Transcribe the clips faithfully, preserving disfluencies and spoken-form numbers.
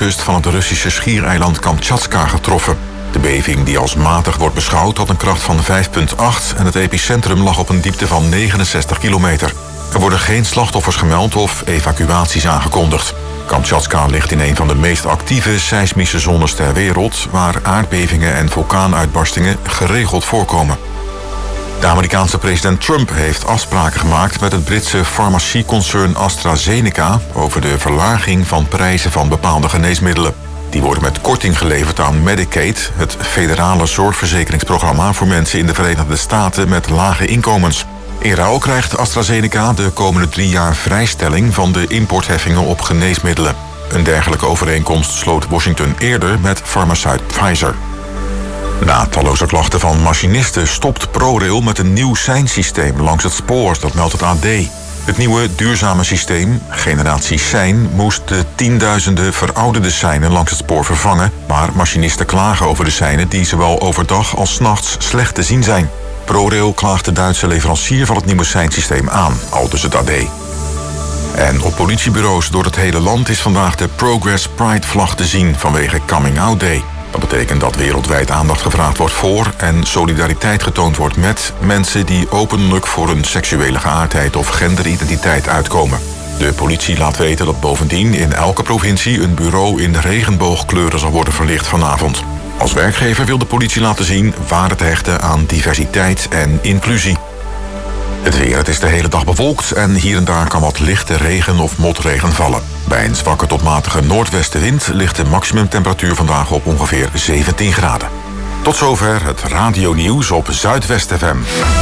noordkust van het Russische schiereiland Kamtjatka getroffen. De beving, die als matig wordt beschouwd, had een kracht van vijf komma acht... en het epicentrum lag op een diepte van negenenzestig kilometer. Er worden geen slachtoffers gemeld of evacuaties aangekondigd. Kamtjatka ligt in een van de meest actieve seismische zones ter wereld, waar aardbevingen en vulkaanuitbarstingen geregeld voorkomen. De Amerikaanse president Trump heeft afspraken gemaakt met het Britse farmacieconcern AstraZeneca over de verlaging van prijzen van bepaalde geneesmiddelen. Die worden met korting geleverd aan Medicaid, het federale zorgverzekeringsprogramma voor mensen in de Verenigde Staten met lage inkomens. In ruil krijgt AstraZeneca de komende drie jaar vrijstelling van de importheffingen op geneesmiddelen. Een dergelijke overeenkomst sloot Washington eerder met farmaceut Pfizer. Na talloze klachten van machinisten stopt ProRail met een nieuw seinsysteem langs het spoor, dat meldt het A D. Het nieuwe duurzame systeem, generatie sein, moest de tienduizenden verouderde seinen langs het spoor vervangen, maar machinisten klagen over de seinen die zowel overdag als 's nachts slecht te zien zijn. ProRail klaagt de Duitse leverancier van het nieuwe seinsysteem aan, aldus het A D. En op politiebureaus door het hele land is vandaag de Progress Pride-vlag te zien vanwege Coming Out Day. Dat betekent dat wereldwijd aandacht gevraagd wordt voor en solidariteit getoond wordt met mensen die openlijk voor hun seksuele geaardheid of genderidentiteit uitkomen. De politie laat weten dat bovendien in elke provincie een bureau in regenboogkleuren zal worden verlicht vanavond. Als werkgever wil de politie laten zien waar het hechten aan diversiteit en inclusie. Het weer, het is de hele dag bewolkt en hier en daar kan wat lichte regen of motregen vallen. Bij een zwakke tot matige noordwestenwind ligt de maximumtemperatuur vandaag op ongeveer zeventien graden. Tot zover het radionieuws op Zuidwest F M.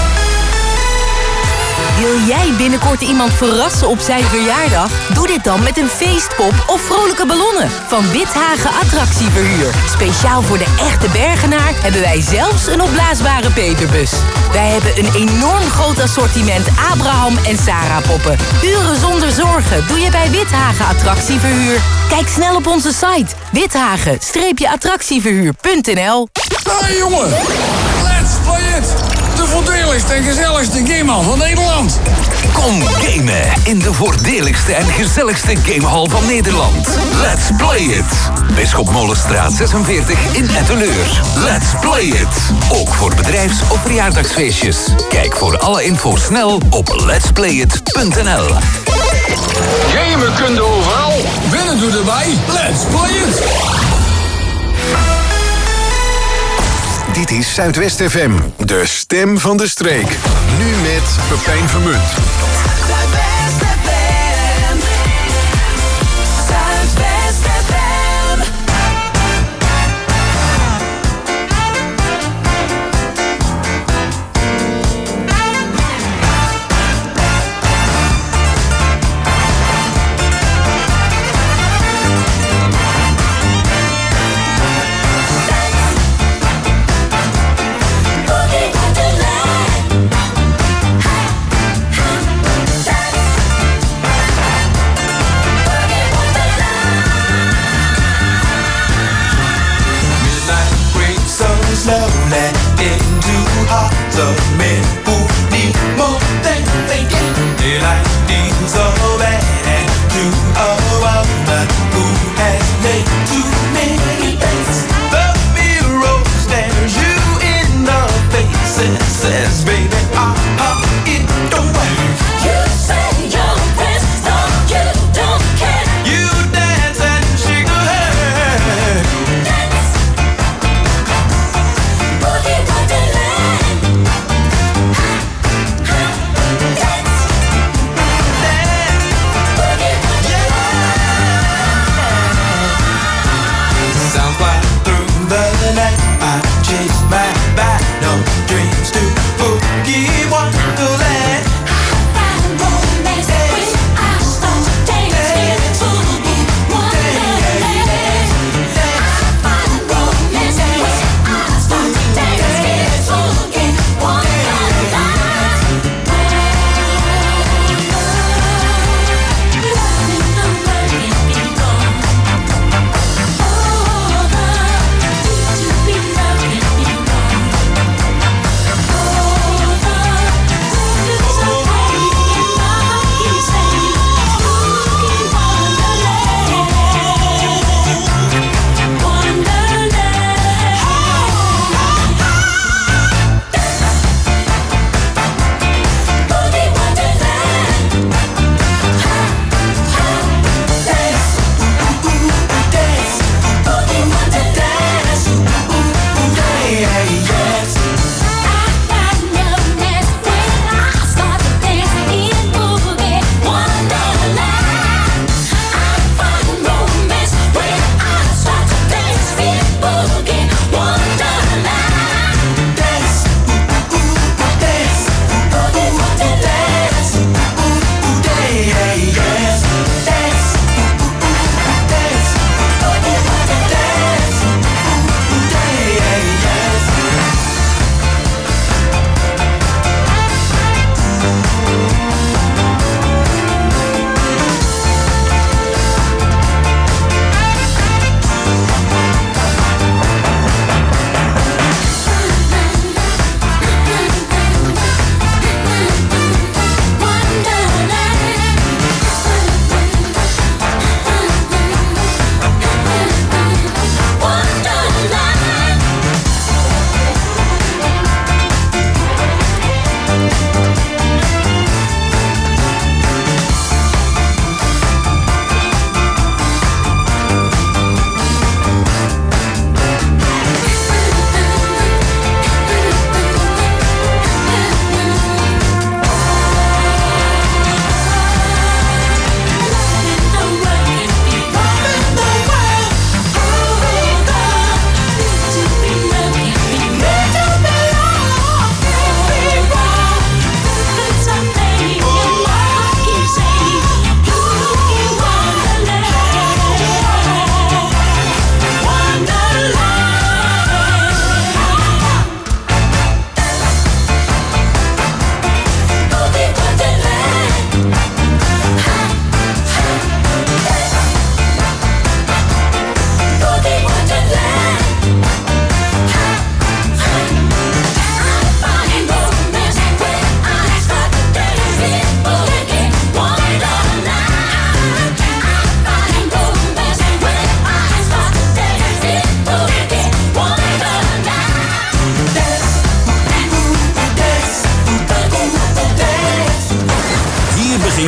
Wil jij binnenkort iemand verrassen op zijn verjaardag? Doe dit dan met een feestpop of vrolijke ballonnen van Withagen Attractieverhuur. Speciaal voor de echte Bergenaar hebben wij zelfs een opblaasbare peperbus. Wij hebben een enorm groot assortiment Abraham en Sarah poppen. Uren zonder zorgen doe je bij Withagen Attractieverhuur. Kijk snel op onze site withagen attractieverhuur punt n l. Hey jongen, let's play it! De voordeligste en gezelligste gamehal van Nederland. Kom gamen in de voordeligste en gezelligste gamehal van Nederland. Let's play it! Bisschop Molenstraat zesenveertig in Etteleur. Let's play it! Ook voor bedrijfs- of verjaardagsfeestjes. Kijk voor alle info snel op lets play it punt n l. Gamen kun je overal. Winnen doe erbij. Let's play it! Dit is Zuidwest F M, de stem van de streek. Nu met Pepijn Vermunt. Zuidwest F M. Zuidwest F M. Slowly into hearts of men who need more than they get. Daylight needs so bad and to a woman who has made too many mistakes. The mirror stares you in the face and says, baby, ah, ah, it don't work. You say you're best, no, you don't care. You dance and shake your head. Dance, boogie wonderland. Ha, ha, dance, Dance, boogie wonderland. sounds like through the night I chase my back, no dreams to boogie wonderland. Find romance when I start dancing, boogie wonderland. I find romance when I start dancing, boogie wonderland. Oh, the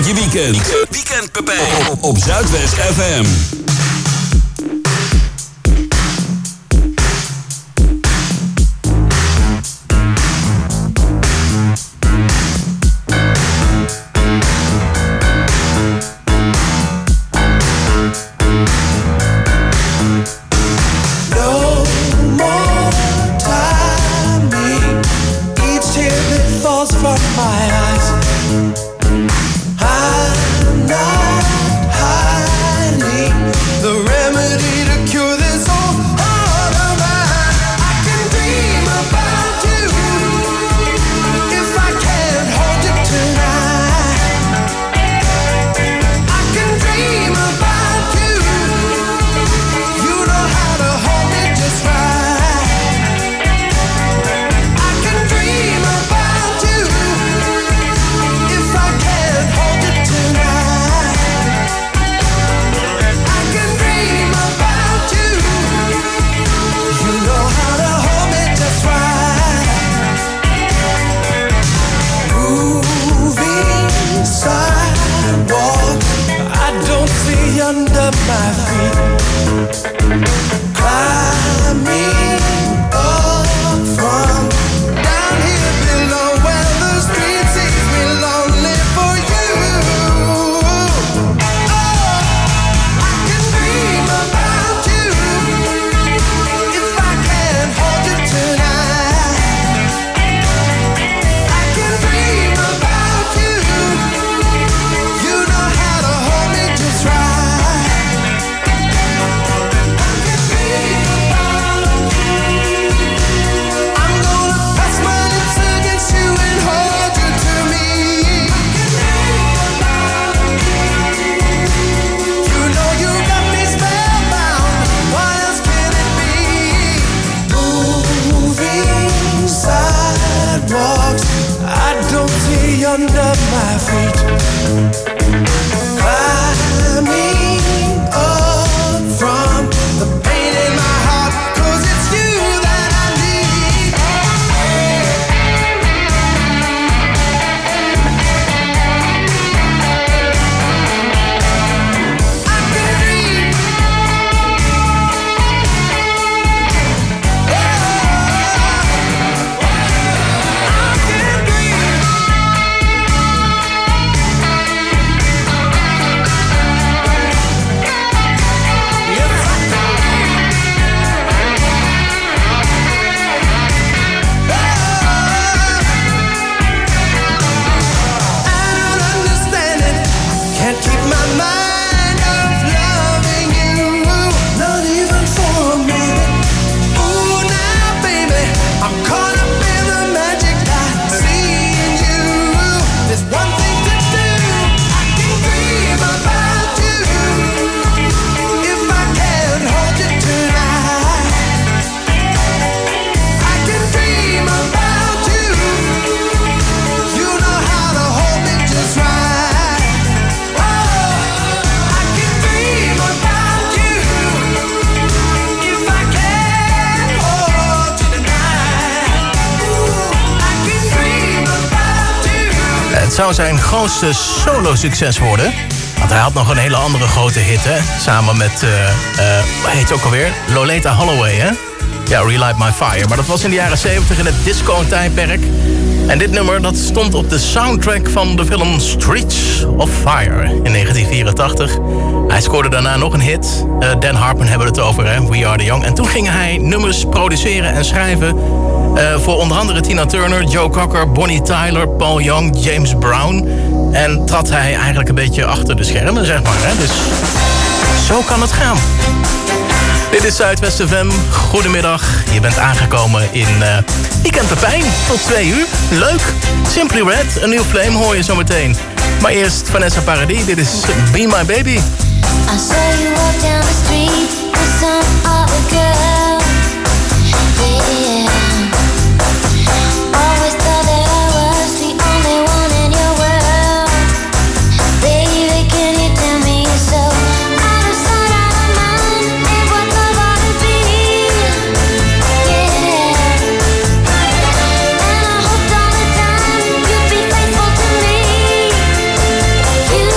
je weekend. Weekend Pepijn. Op, op Zuidwest F M. zou zijn grootste solo-succes worden. Want hij had nog een hele andere grote hit, hè? Samen met, uh, uh, hoe heet het ook alweer? Loleatta Holloway, hè? Ja, Relight My Fire. Maar dat was in de jaren zeventig in het disco-tijdperk. En dit nummer dat stond op de soundtrack van de film Streets of Fire in negentien vierentachtig. Hij scoorde daarna nog een hit. Uh, Dan Hartman hebben we het over, hè? We Are The Young. En toen ging hij nummers produceren en schrijven... Uh, voor onder andere Tina Turner, Joe Cocker, Bonnie Tyler, Paul Young, James Brown. En trad hij eigenlijk een beetje achter de schermen, zeg maar. Hè? Dus zo kan het gaan. Dit is Zuidwest F M. Goedemiddag. Je bent aangekomen in uh, Weekend Pepijn. Tot twee uur. Leuk. Simply Red, een nieuw flame hoor je zo meteen. Maar eerst Vanessa Paradis. Dit is Be My Baby. I saw you walk down the street with some other girl. Yeah. Always thought that I was the only one in your world. Baby, can you tell me so? Out of sight, out of mind, ain't what love ought to be. Yeah. And I hoped all the time you'd be faithful to me. You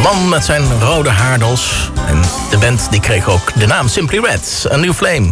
man met zijn rode haardos. En de band die kreeg ook de naam Simply Red, A New Flame.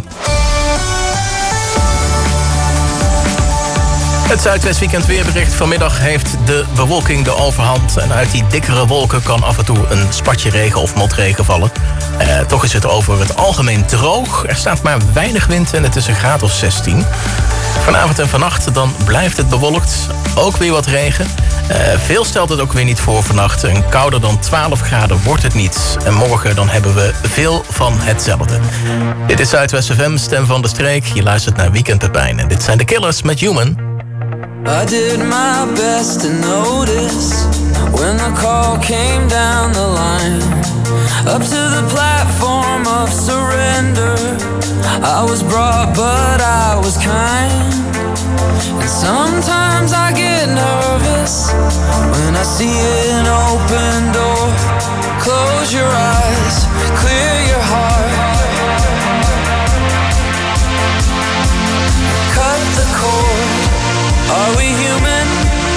Het Zuidwestweekend weerbericht. Vanmiddag heeft de bewolking de overhand. En uit die dikkere wolken kan af en toe een spatje regen of motregen vallen. Eh, toch is het over het algemeen droog. Er staat maar weinig wind en het is een graad of zestien. Vanavond en vannacht dan blijft het bewolkt. Ook weer wat regen. Uh, veel stelt het ook weer niet voor vannacht. En kouder dan twaalf graden wordt het niet. En morgen dan hebben we veel van hetzelfde. Dit is Zuidwest F M, stem van de streek. Je luistert naar Weekend Pepijn. En dit zijn de Killers met Human. I did my best to notice when the call came down the line. Up to the platform of surrender. I was brought but I was kind. And sometimes I get nervous when I see an open door. Close your eyes, clear your heart. Cut the cord. Are we human?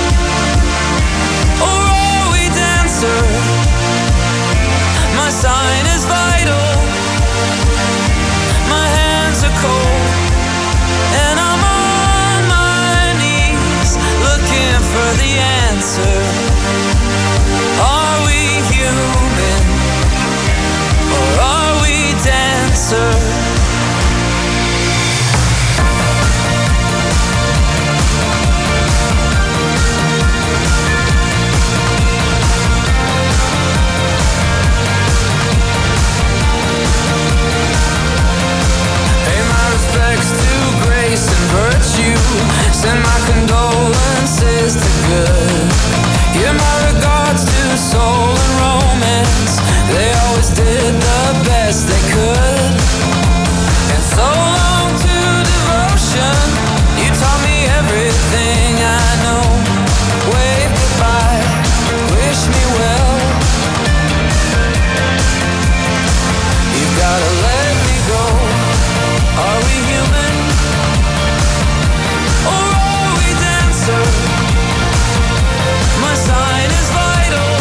Or are we dancer? My sign is vital. My hands are cold. And I'm on my knees looking for the answer. Are we human? Or are we dancer? Send my condolences to good. Give my regards to soul and romance. They always did the best they could. And so long to devotion. You taught me everything I know. Wave goodbye, wish me well. You gotta let me go. Are we human? My sign is vital.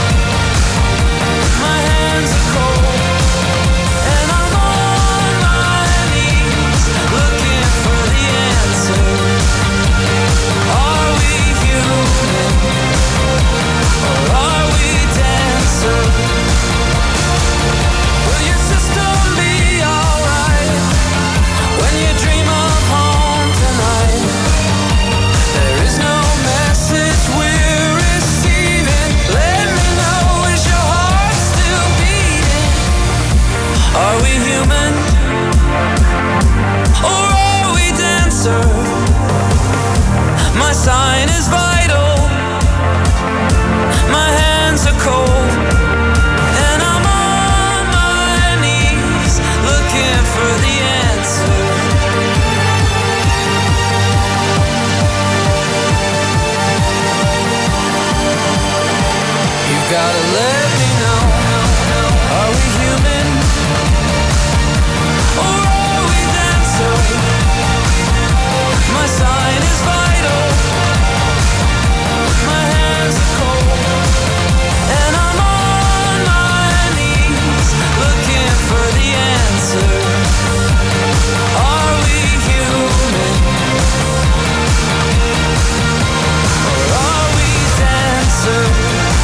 My hands are cold. And I'm on my knees looking for the answer. Are we human? Or are we dancer? Will your system be alright when you dream of home tonight? There is no message we're receiving. Let me know, is your heart still beating? Are we human? Or are we dancer? My sign is vital. My hands are cold. And I'm on my knees looking for the answer. Gotta let me know. Are we human? Or are we dancer? My sign is vital. My hands are cold. And I'm on my knees looking for the answer. Are we human? Or are we dancer?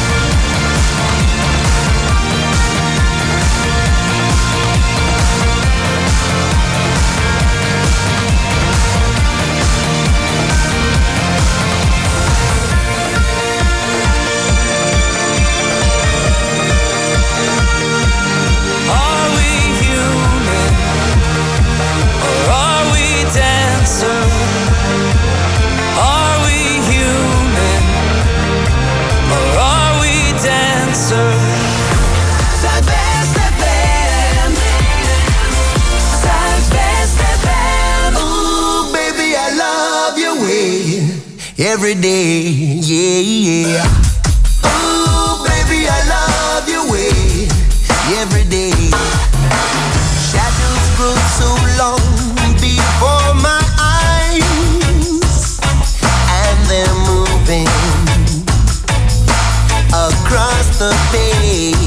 Every day, yeah, yeah. Ooh, baby, I love your way. Every day. Shadows grow so long before my eyes, and they're moving across the page.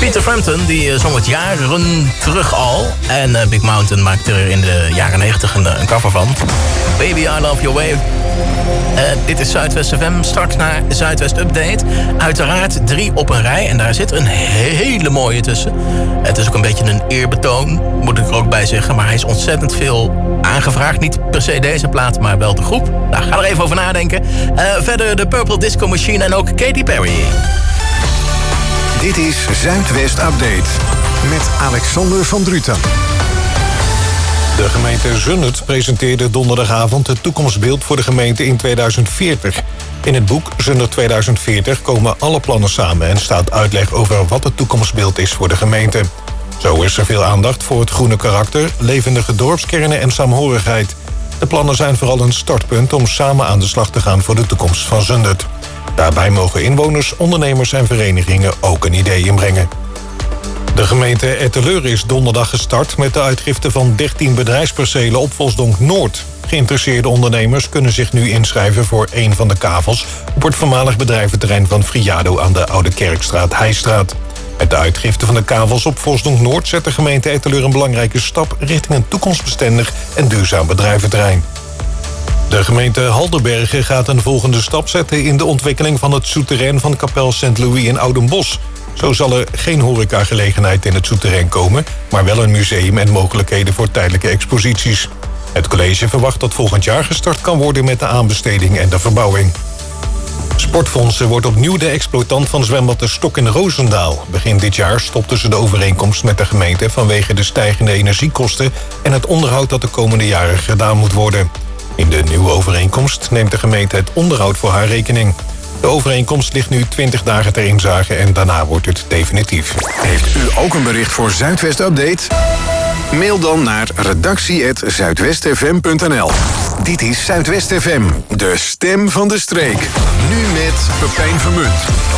Peter Frampton, die uh, zong het jaren terug al. En uh, Big Mountain maakte er in de jaren negentig een, een cover van. Baby, I Love Your Way. Uh, dit is Zuidwest F M, straks naar Zuidwest Update. Uiteraard drie op een rij en daar zit een hele mooie tussen. Het is ook een beetje een eerbetoon, moet ik er ook bij zeggen. Maar hij is ontzettend veel aangevraagd. Niet per se deze plaat, maar wel de groep. Nou, ga er even over nadenken. Uh, verder de Purple Disco Machine en ook Katy Perry. Dit is Zuidwest Update met Alexander van Druten. De gemeente Zundert presenteerde donderdagavond het toekomstbeeld voor de gemeente in tweeduizend veertig. In het boek Zundert tweeduizend veertig komen alle plannen samen en staat uitleg over wat het toekomstbeeld is voor de gemeente. Zo is er veel aandacht voor het groene karakter, levendige dorpskernen en saamhorigheid. De plannen zijn vooral een startpunt om samen aan de slag te gaan voor de toekomst van Zundert. Daarbij mogen inwoners, ondernemers en verenigingen ook een idee inbrengen. De gemeente Etteleur is donderdag gestart met de uitgifte van dertien bedrijfspercelen op Vosdonk Noord. Geïnteresseerde ondernemers kunnen zich nu inschrijven voor één van de kavels op het voormalig bedrijventerrein van Friado aan de Oude Kerkstraat Heijstraat. Met de uitgifte van de kavels op Vosdonk Noord zet de gemeente Etteleur een belangrijke stap richting een toekomstbestendig en duurzaam bedrijventerrein. De gemeente Halderbergen gaat een volgende stap zetten in de ontwikkeling van het souterrain van kapel Saint-Louis in Oudenbosch. Zo zal er geen horecagelegenheid in het souterrain komen, maar wel een museum en mogelijkheden voor tijdelijke exposities. Het college verwacht dat volgend jaar gestart kan worden met de aanbesteding en de verbouwing. Sportfondsen wordt opnieuw de exploitant van zwembad De Stok in Roosendaal. Begin dit jaar stopten ze de overeenkomst met de gemeente vanwege de stijgende energiekosten en het onderhoud dat de komende jaren gedaan moet worden. In de nieuwe overeenkomst neemt de gemeente het onderhoud voor haar rekening. De overeenkomst ligt nu twintig dagen ter inzage en daarna wordt het definitief. Heeft u ook een bericht voor Zuidwest Update? Mail dan naar redactie apenstaartje zuidwestfm punt n l. Dit is Zuidwest F M, de stem van de streek. Nu met Pepijn Vermunt.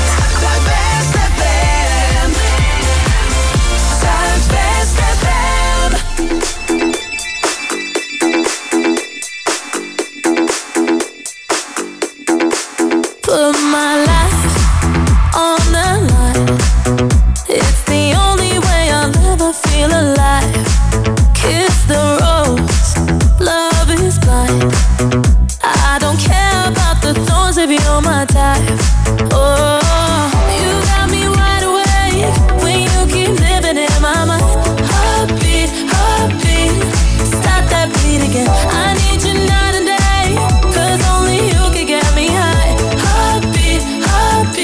Put my life on the line. It's the only way I'll ever feel alive. Kiss the rose, love is blind. I don't care about the thorns if you're my type. Oh, you got me wide awake when you keep living in my mind. Heartbeat, heartbeat, stop that beat again. I need you night and day, 'cause only you can get me high. Heartbeat, heartbeat.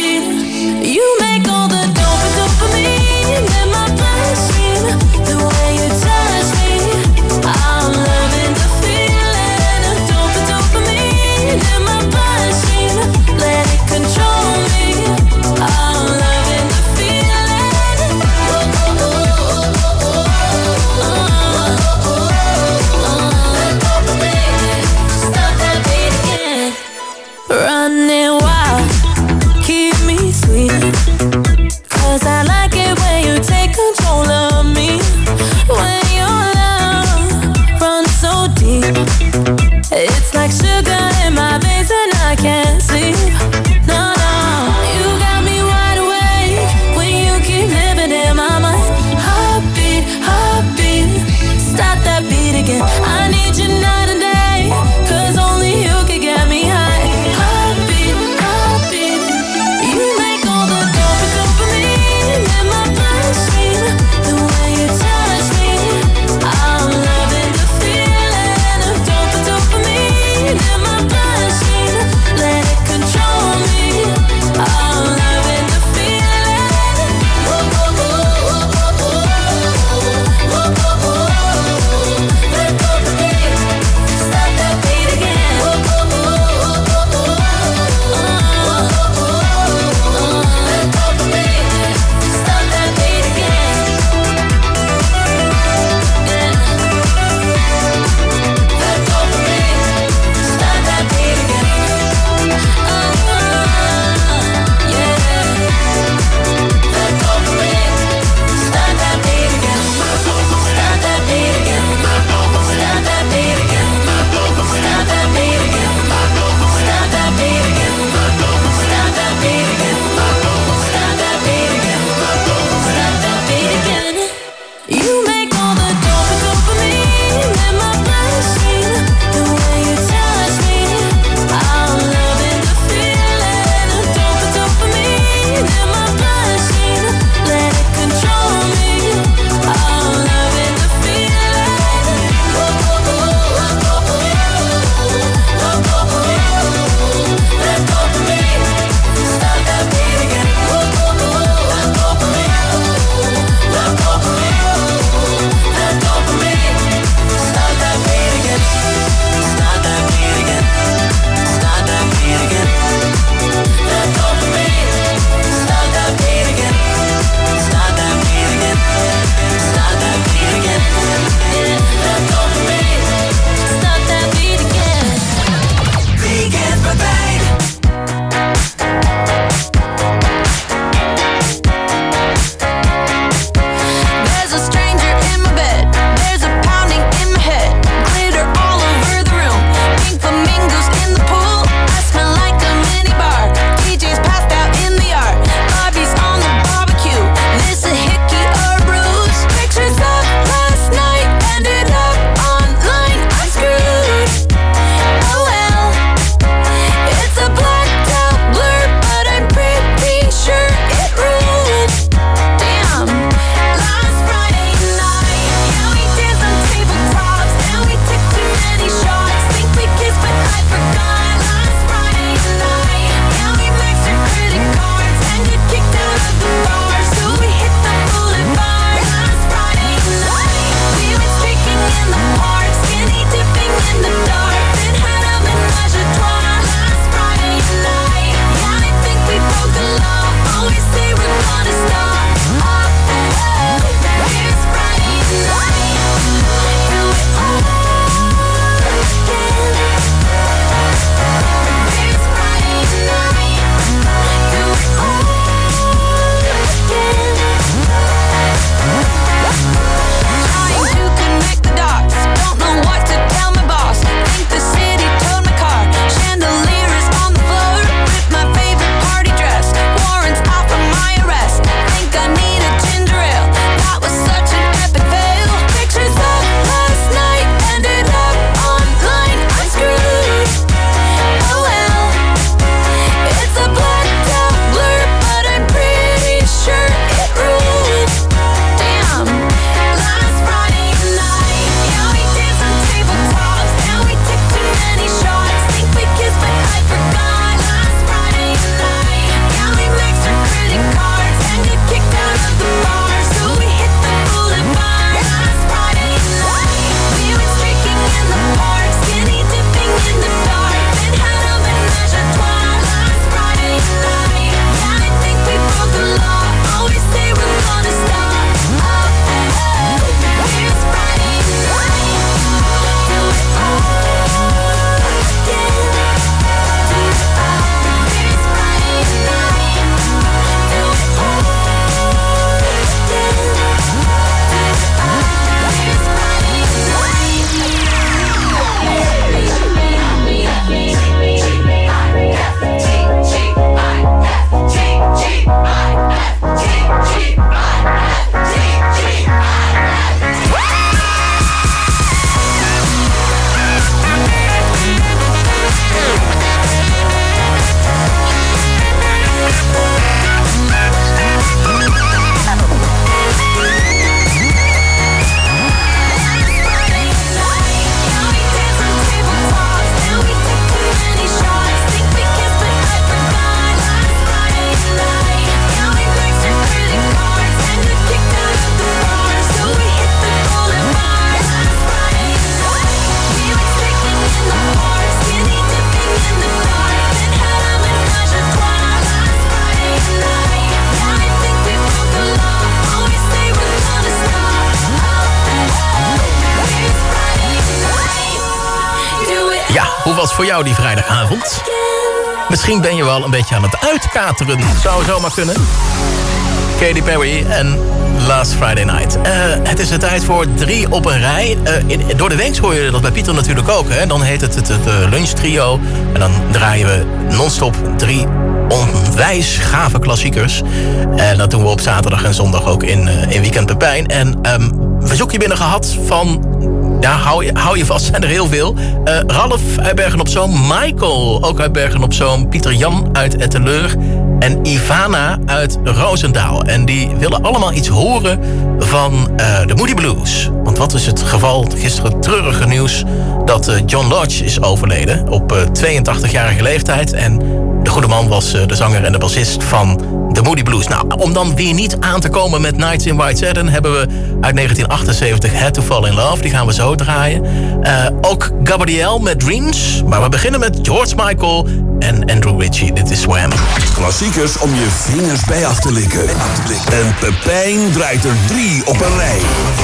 voor jou die vrijdagavond. Misschien ben je wel een beetje aan het uitkateren. Zou zomaar kunnen. Katy Perry en Last Friday Night. Uh, het is de tijd voor drie op een rij. Uh, in, door de week hoor je dat bij Pieter natuurlijk ook. Hè? Dan heet het het, het uh, lunchtrio. En dan draaien we non-stop drie onwijs gave klassiekers. En dat doen we op zaterdag en zondag ook in, uh, in Weekend Pepijn. En um, verzoekje binnen gehad van... Ja, hou je, hou je vast, zijn er heel veel. Uh, Ralf uit Bergen-op-Zoom. Michael, ook uit Bergen-op-Zoom. Pieter Jan uit Etteleur. En Ivana uit Roosendaal. En die willen allemaal iets horen van uh, de Moody Blues. Want wat is het geval? Gisteren treurige nieuws dat uh, John Lodge is overleden. Op uh, tweeëntachtigjarige leeftijd. En de goede man was uh, de zanger en de bassist van de Moody Blues. Nou, om dan weer niet aan te komen met Nights in White Satin... hebben we uit negentien achtenzeventig Had to Fall in Love. Die gaan we zo draaien. Uh, ook Gabrielle met Dreams. Maar we beginnen met George Michael en Andrew Ritchie. Dit is Wham. Klassiekers om je vingers bij af te likken. En Pepijn draait er drie op een rij.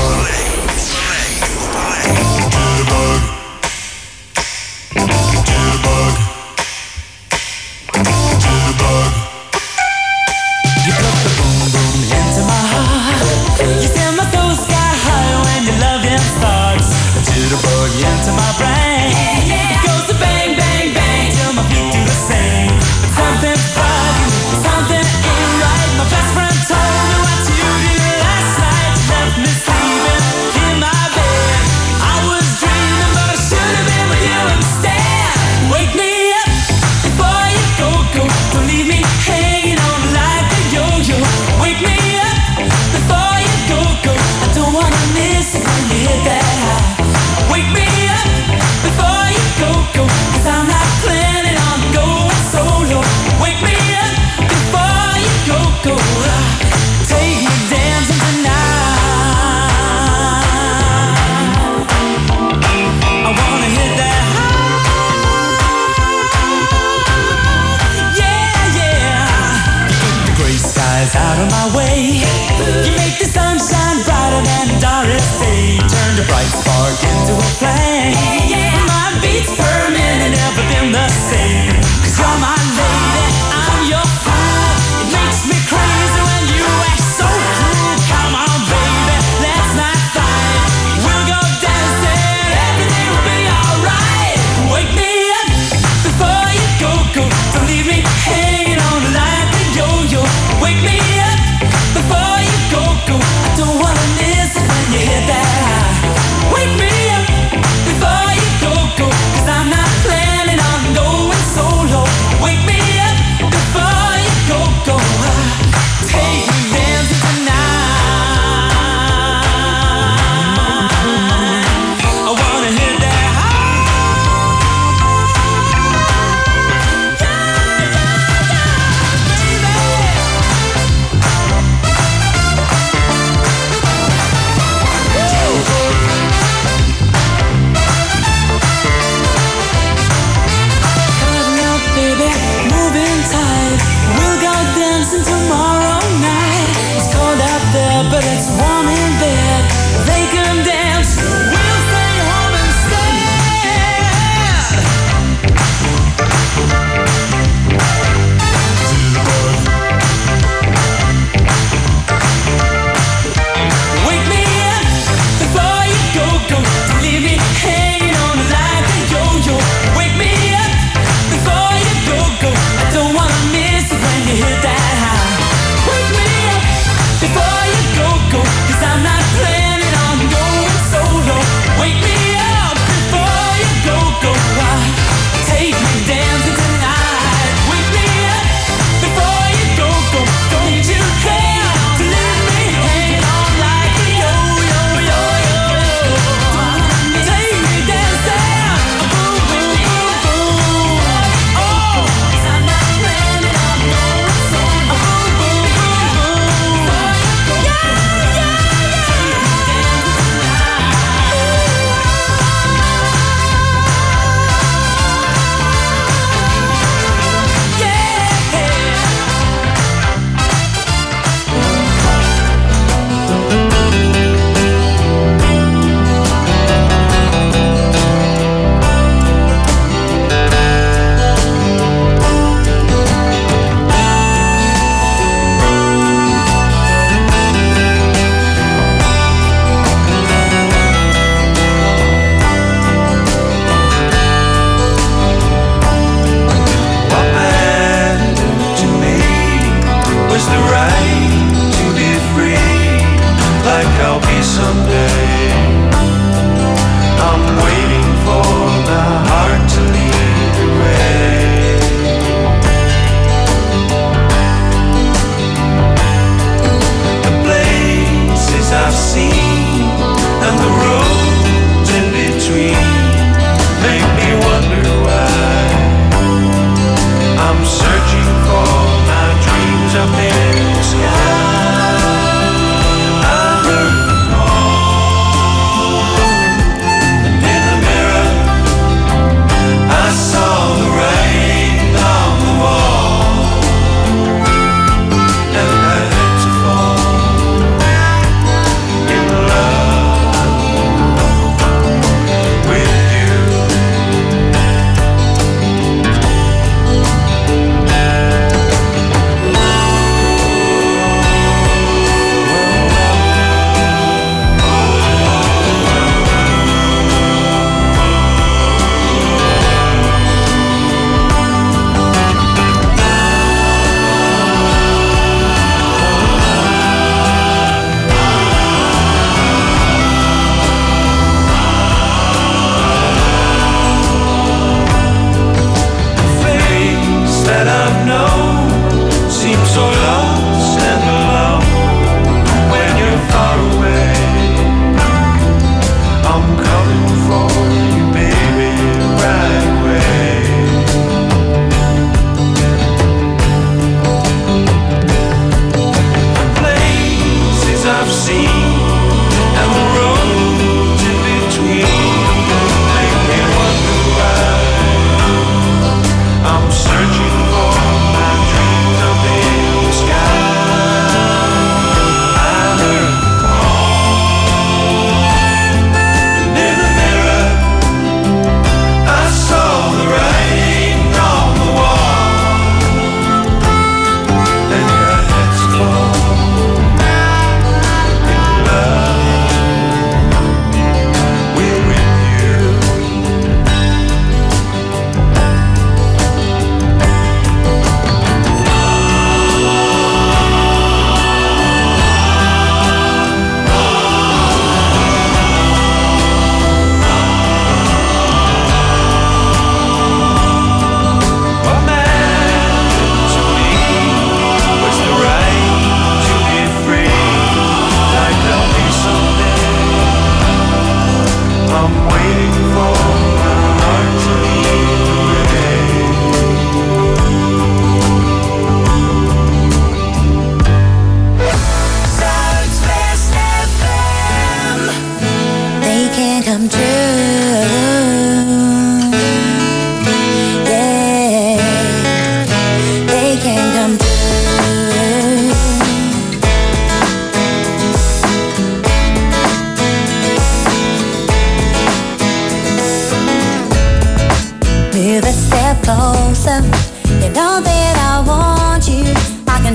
Into my brain, yeah, yeah. It goes to bang, bang, bang till my feet do the same. But something's bugging, something ain't right. My best friend told me what you did last night. You left me sleeping in my bed. I was dreaming, but I should have been with you instead. Wake me up before you go, go. Don't leave me hanging on like a yo-yo. Wake me up before you go, go. I don't wanna miss it when you hit that high. Wake me up before you go, go. Cause I'm not planning on going solo. Wake me up before you go, go. Take me dancing tonight. I wanna hit that high. Yeah, yeah. You get the gray skies out of my way. You make the sunshine brighter than Doris Day. Turn the bright spark into a flame. Yeah, yeah. My beats per minute never been the same. Cause you're my lady, I'm your fool. It makes me crazy when you act so cruel. Come on baby, let's not fight. We'll go dancing, everything will be alright. Wake me up before you go, go. Don't leave me hanging on like a yo-yo. Wake me up before you go, go. I don't wanna miss it when you hit that high. Wake me up before you go, go. Cause I'm not planning on going solo. Wake me up before you go, go. Take me dancing tonight. I wanna hit that high. Tomorrow night, it's cold out there, but it's warm in bed. They can dance, we'll stay home instead. Wake me up before you go, go. Don't leave me hanging on like a yo-yo. Wake me up before you go, go. I don't wanna miss it when you hit that high. Before you go, go, cause I'm not playing.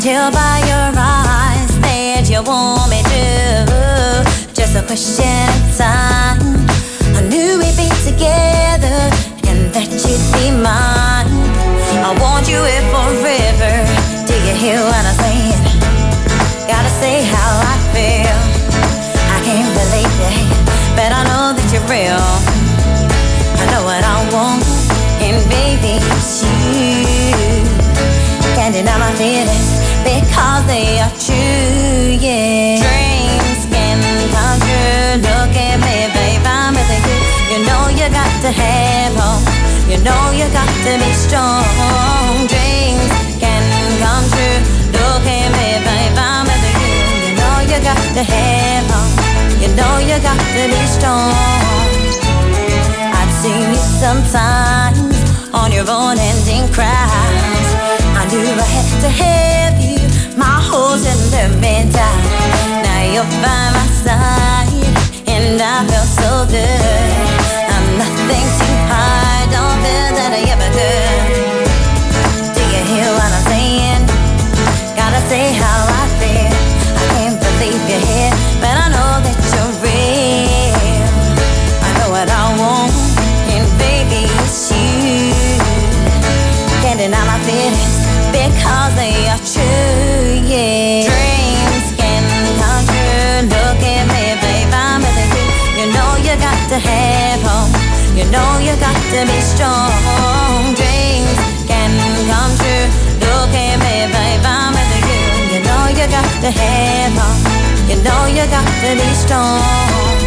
tell by your eyes that you want me to. Just a question of time. I knew we'd be together and that you'd be mine. I want you here forever. Do you hear what I'm saying? Gotta say how I feel. I can't believe it, but I know that you're real. I know what I want, and baby, it's you. Can't deny my feelings because they are true, yeah. Dreams can come true. Look at me, babe, I'm with you. You know you got to have hope. You know you got to be strong. Dreams can come true. Look at me, babe, I'm with you. You know you got to have hope. You know you got to be strong. I've seen you sometimes on your own ending cries. I knew I had to have you. My holes in the middle. Now you're by my side, and I feel so good. I'm nothing too hard. Don't feel that I ever could. Do you hear what I'm saying? Gotta say how I feel. I can't believe you're here, but I know that you're real. I know what I want, and baby, it's you. Can't deny my feelings because they are true, yeah. Dreams can come true. Look at me, babe, I'm with you. You know you got to have hope. You know you got to be strong. Dreams can come true. Look at me, babe, I'm with you. You know you got to have hope. You know you got to be strong.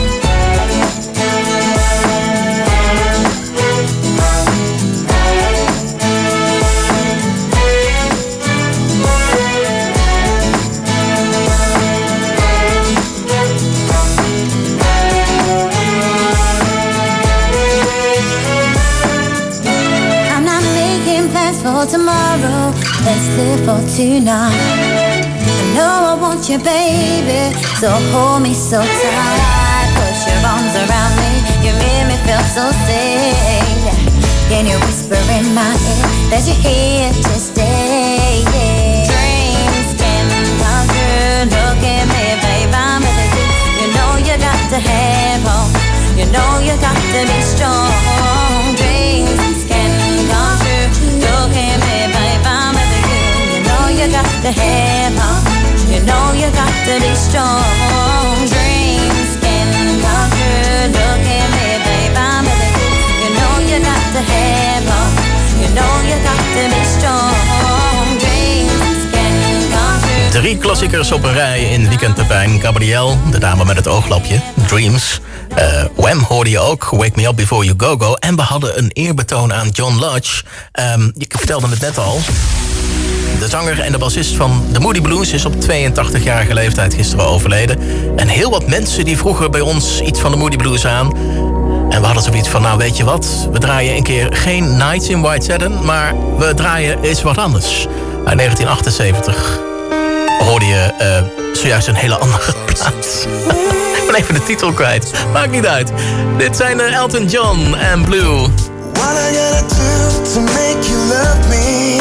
For tomorrow, let's live for tonight. I know I want you, baby, so hold me so tight. Put your arms around me, you make me feel so safe. Can you whisper in my ear that you're here to stay? Yeah. Dreams can come true. Look at me, babe, I'm with you. You know you got to have hope. You know you got to be strong. Dreams can come true. Look at me, babe, I'm with you. You know you got to have hope. You know you got to be strong. Dreams can come true. Look at me, babe, I'm with you. You know you got to have hope. You know you got to be strong. Dreams can come true. Drie klassiekers op een rij in Weekend Pepijn. Gabrielle, de dame met het ooglapje, Dreams. Uh, Wham hoorde je ook, Wake Me Up Before You Go Go. En we hadden een eerbetoon aan John Lodge. Um, ik vertelde het net al. De zanger en de bassist van The Moody Blues is op tweeëntachtigjarige leeftijd gisteren overleden. En heel wat mensen die vroegen bij ons iets van de Moody Blues aan. En we hadden zoiets van, nou weet je wat, we draaien een keer geen Nights in White Satin, maar we draaien eens wat anders. Uit negentien achtenzeventig hoorde je uh, zojuist een hele andere plaats. Ik ben even de titel kwijt. Maakt niet uit. Dit zijn uh, Elton John en Blue. What I gotta do to make you love me?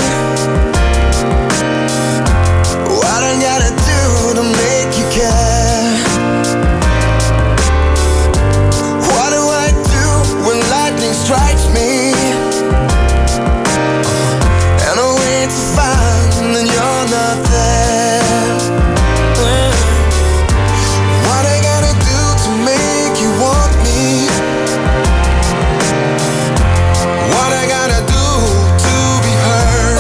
What I gotta do to make you care? What do I do when lightning strikes me? And I wait to find that you're not there. What I gotta do to make you want me? What I gotta do to be heard?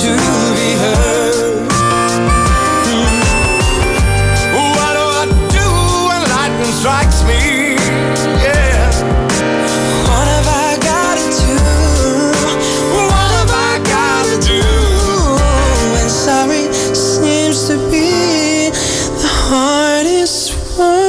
to be heard. Hmm. What do I do when lightning strikes me? Yeah. What have I gotta do? What have I gotta do? And sorry seems to be the hardest one.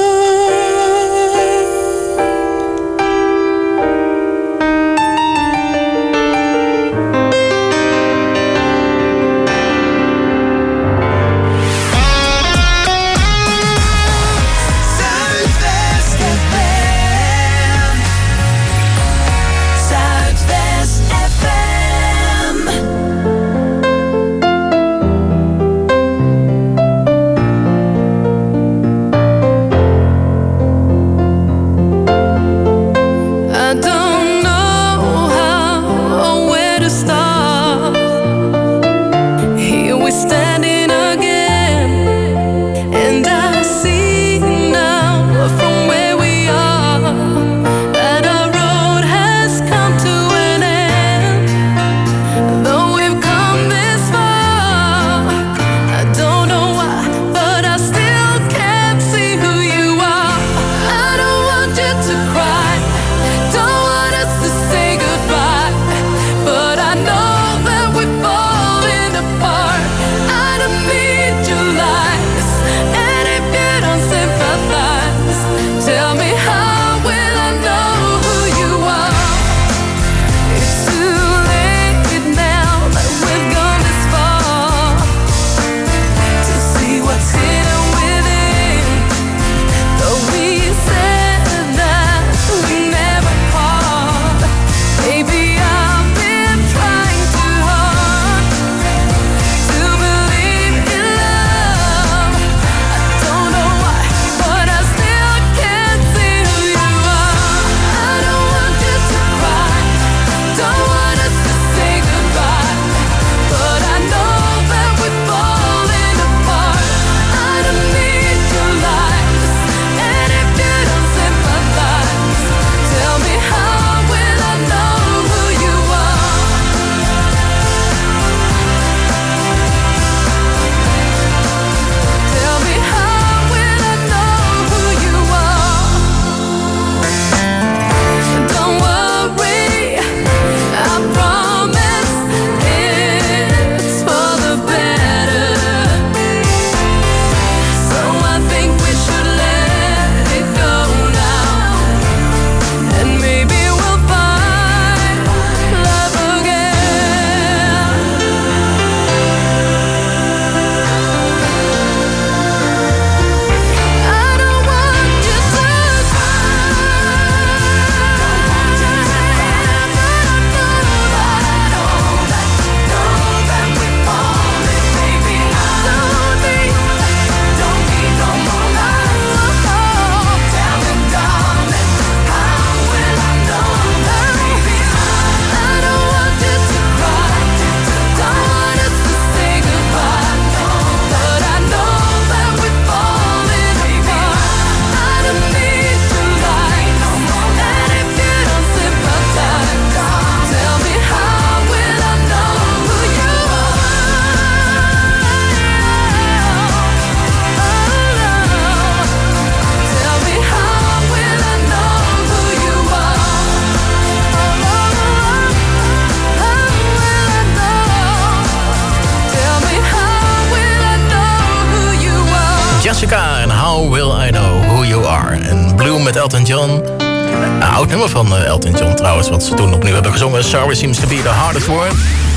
Jessica en How Will I Know Who You Are. En Blue met Elton John. Een oud nummer van Elton John trouwens, wat ze toen opnieuw hebben gezongen. Sorry Seems to Be the Hardest Word.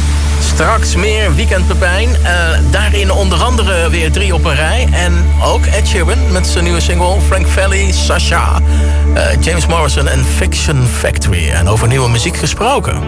Straks meer Weekend Pepijn. Uh, daarin onder andere weer drie op een rij. En ook Ed Sheeran met zijn nieuwe single. Frank Valli, Sasha. Uh, James Morrison en Fiction Factory. En over nieuwe muziek gesproken.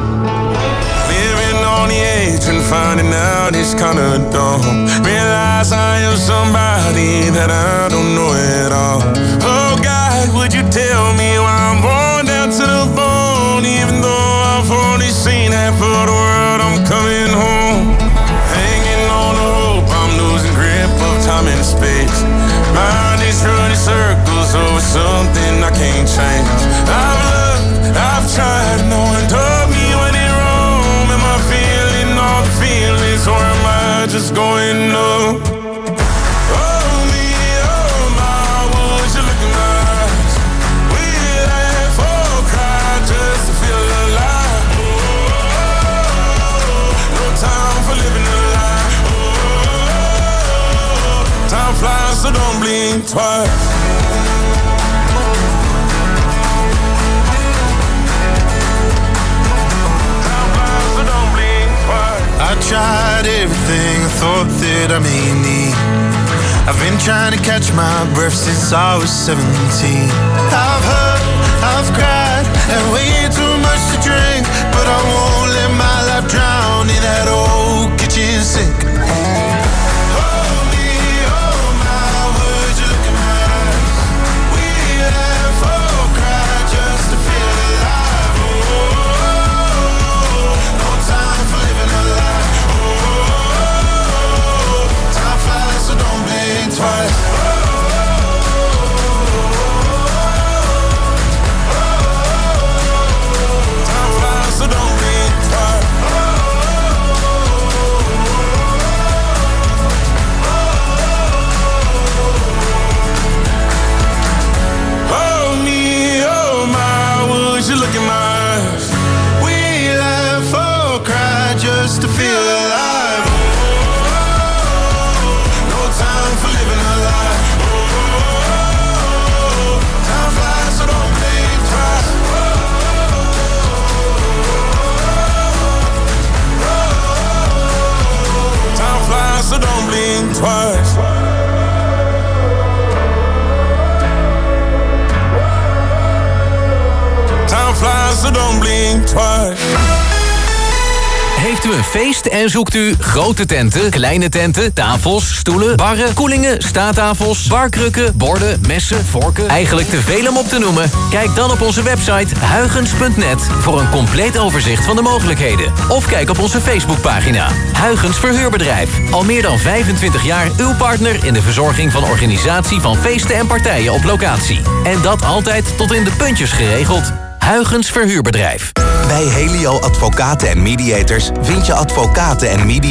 Living on the edge and finding out it's kinda dumb. Realize I am somebody that I don't know at all. Oh God, would you tell me why I'm born down to the bone? Even though I've only seen half of the world, I'm coming home. Hanging on the hope, I'm losing grip of time and space. Mind is running circles over something I can't change. I've loved, I've tried, no one told me when it wrong. Am I feeling all the feelings? just going up. Oh me, oh my, would you look in my eyes? We laugh or cry just to feel alive. Oh, no time for living a lie. Oh, time flies, so don't blink twice. I tried everything I thought that I may need. I've been trying to catch my breath since I was seventeen. I've hurt, I've cried, and way too much to drink, but I won't let my life drown in that old kitchen sink. Oh me, oh my, would you look in my eyes? We laugh or cry just to feel alive. Oh, no time for living a lie. So don't blink twice. Time flies, so don't blink twice. Oh me, oh my, would you look in my eyes? We laugh or cry just to feel alive. Time for living a lie. Oh, time flies, so don't blink twice. Time flies, so don't blink twice. Time flies, so don't blink twice. Heeft u een feest en zoekt u grote tenten, kleine tenten, tafels, stoelen, barren, koelingen, staattafels, barkrukken, borden, messen, vorken? Eigenlijk te veel om op te noemen? Kijk dan op onze website huygens punt net voor een compleet overzicht van de mogelijkheden. Of kijk op onze Facebookpagina. Huygens Verhuurbedrijf. Al meer dan vijfentwintig jaar uw partner in de verzorging van organisatie van feesten en partijen op locatie. En dat altijd tot in de puntjes geregeld. Huygens Verhuurbedrijf. Bij Helio Advocaten en Mediators vind je advocaten en mediators